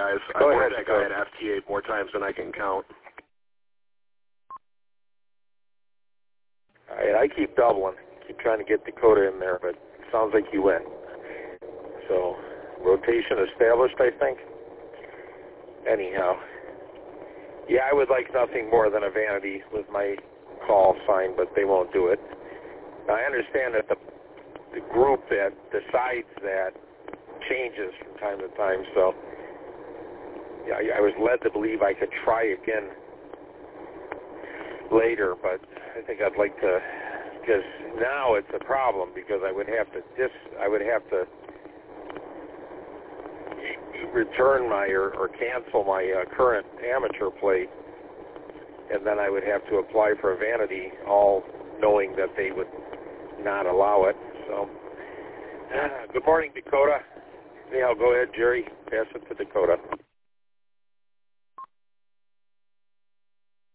guys. I've worked that guy at FTA more times than I can count. All right, I keep doubling. Keep trying to get Dakota in there, but it sounds like you win. So, rotation established, I think. Anyhow. Yeah, I would like nothing more than a vanity with my call sign, but they won't do it. Now, I understand that the group that decides that changes from time to time, so yeah, I was led to believe I could try again later, but I think I'd like to, because now it's a problem, because I would have to return my or cancel my current amateur plate, and then I would have to apply for a vanity, all knowing that they would not allow it. So, good morning, Dakota. Anyhow, go ahead, Jerry. Pass it to Dakota.